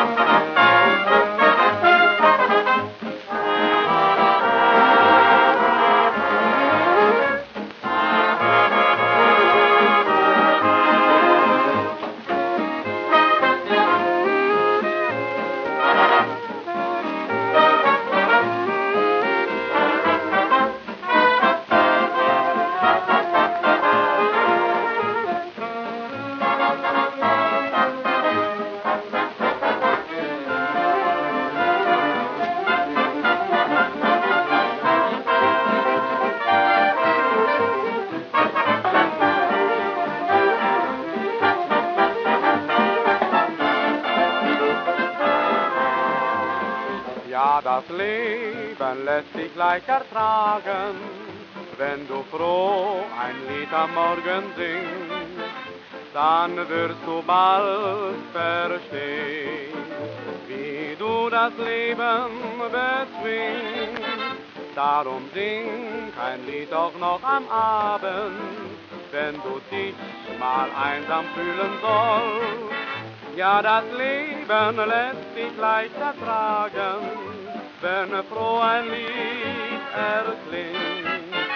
Ja, das Leben lässt sich leicht ertragen, wenn du froh ein Lied am Morgen singst, dann wirst du bald verstehen, wie du das Leben bezwingst. Darum sing ein Lied auch noch am Abend, wenn du dich mal einsam fühlen sollst. Ja, das Leben lässt sich leicht ertragen, wenn froh ein Lied erklingt.